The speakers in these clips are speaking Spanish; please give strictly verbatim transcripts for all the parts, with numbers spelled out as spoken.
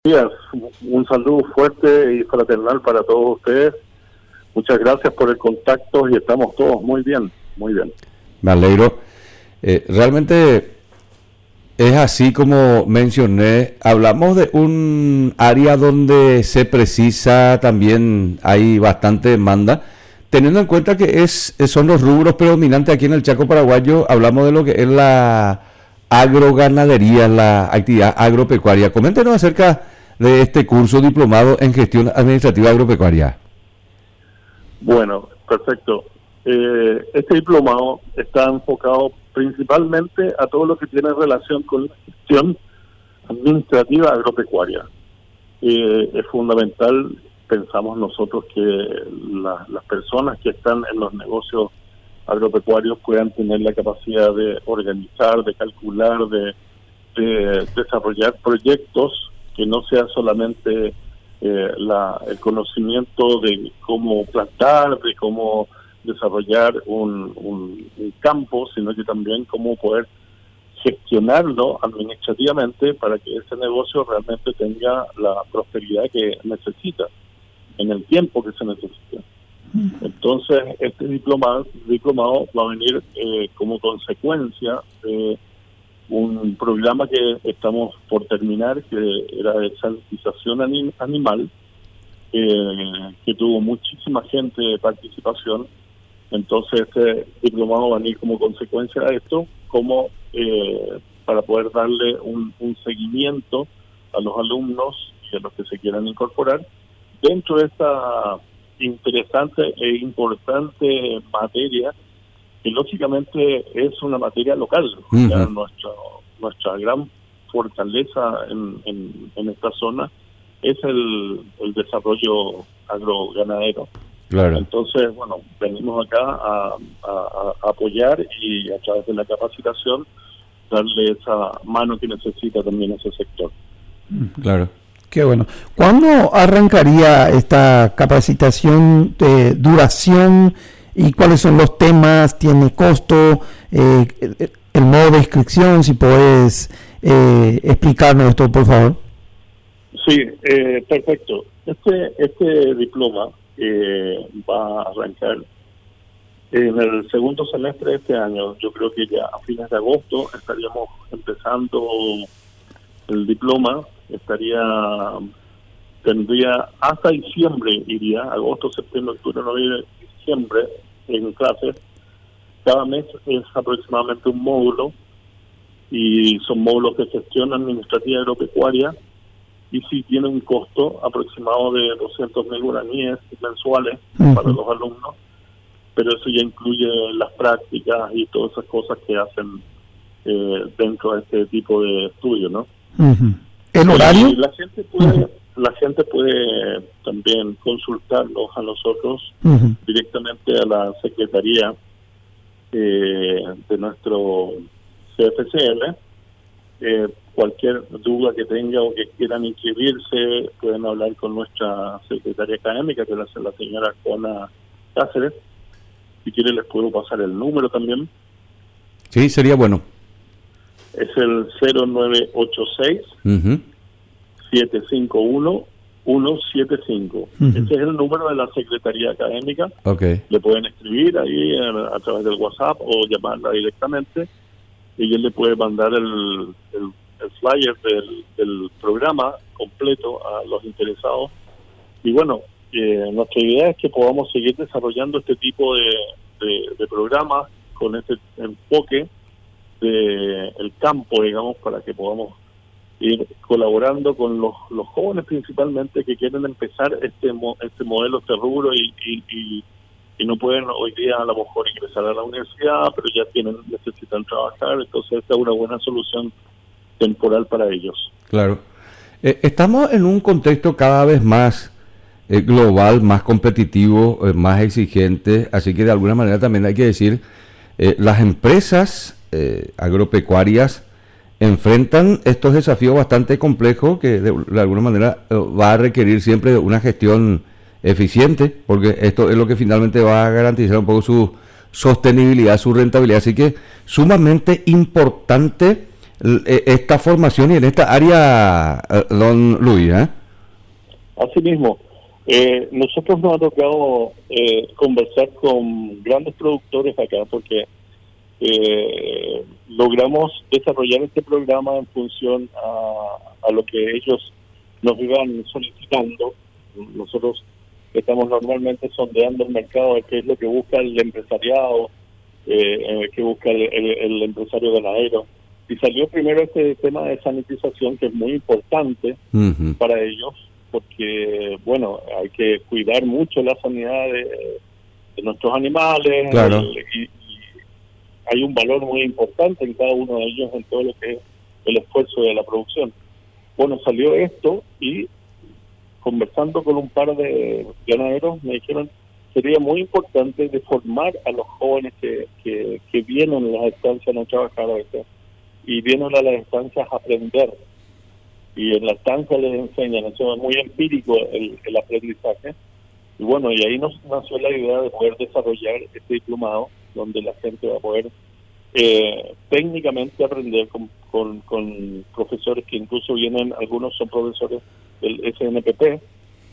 días. Un saludo fuerte y fraternal para todos ustedes. Muchas gracias por el contacto y estamos todos muy bien, muy bien. Me alegro. Eh, realmente es así como mencioné. Hablamos de un área donde se precisa, también hay bastante demanda. Teniendo en cuenta que es son los rubros predominantes aquí en el Chaco paraguayo, hablamos de lo que es la agroganadería, la actividad agropecuaria. Coméntenos acerca de este curso diplomado en gestión administrativa agropecuaria. Bueno, perfecto. Eh, este diplomado está enfocado principalmente a todo lo que tiene relación con la gestión administrativa agropecuaria. Eh, es fundamental, pensamos nosotros, que la, las personas que están en los negocios agropecuarios puedan tener la capacidad de organizar, de calcular, de, de desarrollar proyectos que no sea solamente eh, la, el conocimiento de cómo plantar, de cómo desarrollar un, un, un campo, sino que también cómo poder gestionarlo administrativamente para que ese negocio realmente tenga la prosperidad que necesita, en el tiempo que se necesita. Entonces, este diplomado, diplomado va a venir eh, como consecuencia de un programa que estamos por terminar, que era de sanitización anim, animal, eh, que tuvo muchísima gente de participación. Entonces, este diplomado va a venir como consecuencia de esto, como eh, para poder darle un, un seguimiento a los alumnos y a los que se quieran incorporar dentro de esta interesante e importante materia, que lógicamente es una materia local. Uh-huh. Ya nuestra, nuestra gran fortaleza en, en, en esta zona es el, el desarrollo agroganadero. Claro. Entonces, bueno, venimos acá a, a, a apoyar y a través de la capacitación darle esa mano que necesita también ese sector. Claro. Qué bueno. ¿Cuándo arrancaría esta capacitación, de duración y cuáles son los temas? ¿Tiene costo? Eh, el modo de inscripción, si puedes eh, explicarnos esto, por favor. Sí, eh, perfecto. Este, este diploma eh, va a arrancar en el segundo semestre de este año. Yo creo que ya a fines de agosto estaríamos empezando el diploma. Estaría, tendría hasta diciembre, iría, agosto, septiembre, octubre, noviembre, diciembre, en clases. Cada mes es aproximadamente un módulo, y son módulos de gestión administrativa agropecuaria, y sí tiene un costo aproximado de doscientos mil guaraníes mensuales uh-huh. para los alumnos, pero eso ya incluye las prácticas y todas esas cosas que hacen eh, dentro de este tipo de estudio, ¿no? Uh-huh. ¿El horario? Y la gente puede, uh-huh. la gente puede también consultarnos a nosotros uh-huh. directamente a la secretaría eh, de nuestro C F C L. Eh, cualquier duda que tenga o que quieran inscribirse, pueden hablar con nuestra secretaria académica, que es la, la señora Juana Cáceres. Si quieren les puedo pasar el número también. Sí, sería bueno. Es el cero nueve ocho seis, uh-huh. siete cinco uno, uno siete cinco. Uh-huh. Ese es el número de la Secretaría Académica. Okay. Le pueden escribir ahí a, a través del WhatsApp o llamarla directamente. Y él le puede mandar el, el, el flyer del, del programa completo a los interesados. Y bueno, eh, nuestra idea es que podamos seguir desarrollando este tipo de, de, de programas con este enfoque de el campo, digamos, para que podamos ir colaborando con los, los jóvenes principalmente que quieren empezar este mo, este modelo, este rubro y, y, y, y no pueden hoy día a lo mejor ingresar a la universidad, pero ya tienen necesitan trabajar. Entonces esta es una buena solución temporal para ellos. Claro. Eh, estamos en un contexto cada vez más eh, global, más competitivo, eh, más exigente, así que de alguna manera también hay que decir, eh, las empresas Eh, agropecuarias enfrentan estos desafíos bastante complejos que de, de alguna manera eh, va a requerir siempre una gestión eficiente, porque esto es lo que finalmente va a garantizar un poco su sostenibilidad, su rentabilidad. Así que sumamente importante esta formación y en esta área, don Luis, ¿eh? Así mismo, eh, nosotros nos ha tocado eh, conversar con grandes productores acá porque eh, logramos desarrollar este programa en función a, a lo que ellos nos iban solicitando. Nosotros estamos normalmente sondeando el mercado de qué es lo que busca el empresariado, eh, que busca el, el, el empresario ganadero. Y salió primero este tema de sanitización, que es muy importante uh-huh. para ellos, porque, bueno, hay que cuidar mucho la sanidad de, de nuestros animales, claro. el, y, y hay un valor muy importante en cada uno de ellos en todo lo que es el esfuerzo de la producción. Bueno, salió esto y conversando con un par de ganaderos me dijeron sería muy importante de formar a los jóvenes que, que, que vienen a las estancias no trabajar a veces y vienen a las estancias a aprender, y en la estancia les enseñan, eso es muy empírico el, el aprendizaje, y bueno, y ahí nos nació la idea de poder desarrollar este diplomado donde la gente va a poder eh, técnicamente aprender con, con, con profesores que incluso vienen, algunos son profesores del S N P P.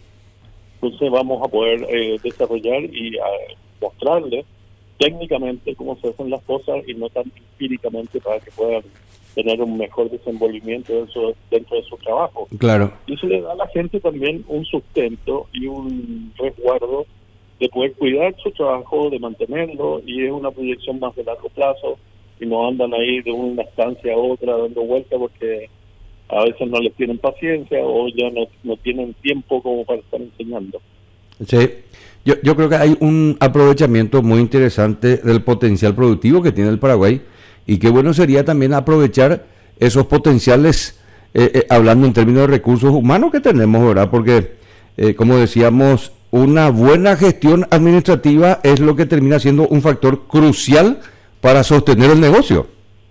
Entonces vamos a poder eh, desarrollar y a mostrarles técnicamente cómo se hacen las cosas y no tan empíricamente, para que puedan tener un mejor desenvolvimiento dentro, dentro de su trabajo. Claro. Y eso le da a la gente también un sustento y un resguardo de poder cuidar su trabajo, de mantenerlo, y es una proyección más de largo plazo, y no andan ahí de una estancia a otra dando vueltas porque a veces no les tienen paciencia o ya no, no tienen tiempo como para estar enseñando. Sí, yo, yo creo que hay un aprovechamiento muy interesante del potencial productivo que tiene el Paraguay, y qué bueno sería también aprovechar esos potenciales, eh, eh, hablando en términos de recursos humanos que tenemos, ¿verdad? Porque, eh, como decíamos, una buena gestión administrativa es lo que termina siendo un factor crucial para sostener el negocio.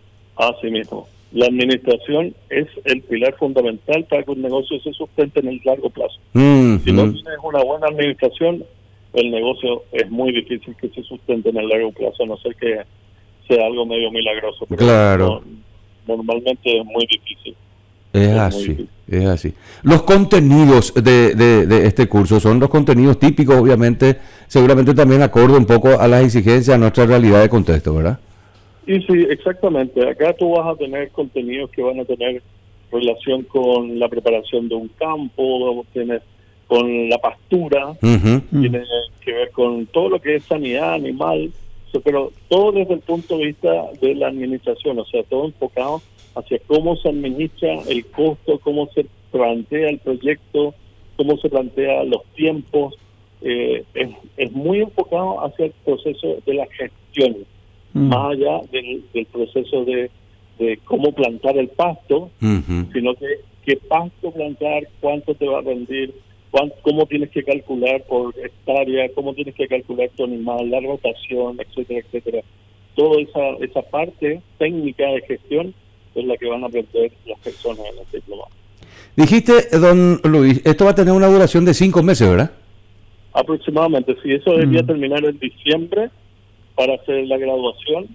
Así mismo. La administración es el pilar fundamental para que un negocio se sustente en el largo plazo. Mm-hmm. Si no tienes una buena administración, el negocio es muy difícil que se sustente en el largo plazo, a no ser que sea algo medio milagroso. Pero claro. No, normalmente es muy difícil. Es, es así, difícil. es así. Los contenidos de, de, de este curso son los contenidos típicos, obviamente, seguramente también acorde un poco a las exigencias, a nuestra realidad de contexto, ¿verdad? Y sí, exactamente. Acá tú vas a tener contenidos que van a tener relación con la preparación de un campo, tienes con la pastura, uh-huh. tiene que ver con todo lo que es sanidad animal, pero todo desde el punto de vista de la administración, o sea, todo enfocado hacia cómo se administra el costo, cómo se plantea el proyecto, cómo se plantea los tiempos. Eh, es, es muy enfocado hacia el proceso de la gestión, mm. más allá del, del proceso de, de cómo plantar el pasto, uh-huh. sino que qué pasto plantar, cuánto te va a rendir, cuánto, cómo tienes que calcular por hectárea, cómo tienes que calcular tu animal, la rotación, etcétera, etcétera. Toda esa, esa parte técnica de gestión es la que van a aprender las personas en este diplomado. Dijiste, don Luis, esto va a tener una duración de cinco meses, ¿verdad? Aproximadamente, sí. Eso debería mm. terminar en diciembre para hacer la graduación.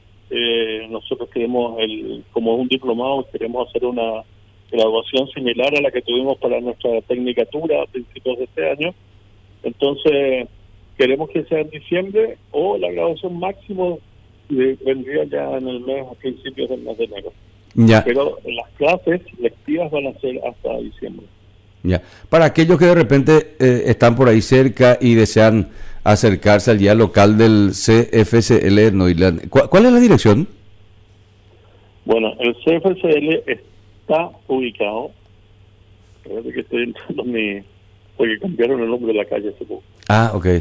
Eh, nosotros queremos, el, como es un diplomado, queremos hacer una graduación similar a la que tuvimos para nuestra tecnicatura a principios de este año. Entonces, queremos que sea en diciembre, o la graduación máximo de, vendría ya en el mes, a principios del mes de enero. Ya. Pero las clases lectivas van a ser hasta diciembre. Ya. Para aquellos que de repente eh, están por ahí cerca y desean acercarse al día local del C F C L Neuland, ¿cuál, ¿cuál es la dirección? Bueno, el C F C L está ubicado, parece que estoy entrando mi, porque cambiaron el nombre de la calle hace poco. Ah, ok.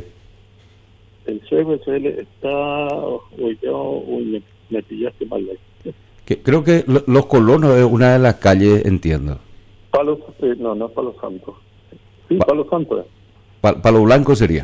El C F C L está ubicado, uy, me, me pillaste mal. Que, creo que lo, Los Colonos es una de las calles, entiendo. Palo, eh, no, no es Palo Santo. Sí, pa, Palo Santo es. Pa, Palo Blanco sería.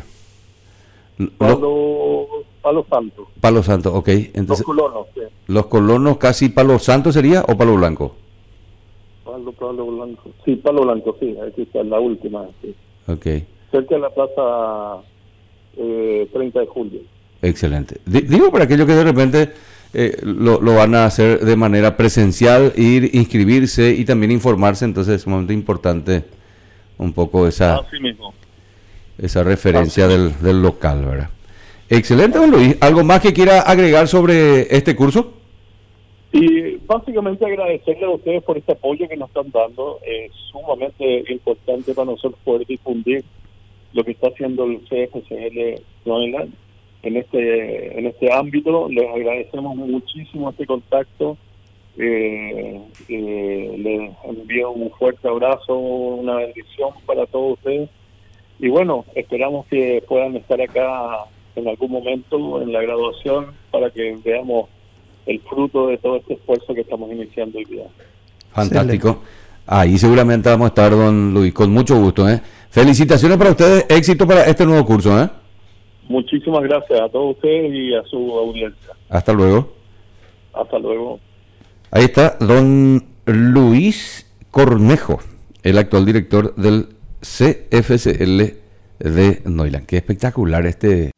Palo, Palo Santo. Palo Santo, ok. Entonces, los Colonos, sí. Los Colonos, casi Palo Santo sería, o Palo Blanco. Palo, Palo Blanco. Sí, Palo Blanco, sí. Aquí está la última. Sí. Ok. Cerca de la plaza eh, treinta de julio. Excelente. D- digo para aquellos que de repente eh, lo, lo van a hacer de manera presencial, ir, inscribirse y también informarse. Entonces es sumamente importante un poco esa, Así mismo. esa referencia Así del, del local, ¿verdad? Excelente, don Luis. ¿Algo más que quiera agregar sobre este curso? Y básicamente agradecerle a ustedes por este apoyo que nos están dando. Es sumamente importante para nosotros poder difundir lo que está haciendo el C F C L Groenland en este en este ámbito. Les agradecemos muchísimo este contacto. Eh, eh, les envío un fuerte abrazo, una bendición para todos ustedes. Y bueno, esperamos que puedan estar acá en algún momento en la graduación para que veamos el fruto de todo este esfuerzo que estamos iniciando hoy día. Fantástico. Ahí seguramente vamos a estar, don Luis, con mucho gusto, ¿eh? Felicitaciones para ustedes, éxito para este nuevo curso, ¿eh? Muchísimas gracias a todos ustedes y a su audiencia. Hasta luego. Hasta luego. Ahí está don Luis Cornejo, el actual director del C F C L de Neuland. Qué espectacular este.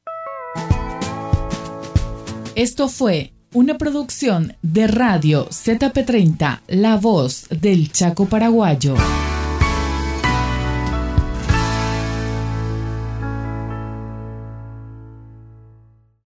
Esto fue una producción de Radio Z P treinta, La Voz del Chaco Paraguayo.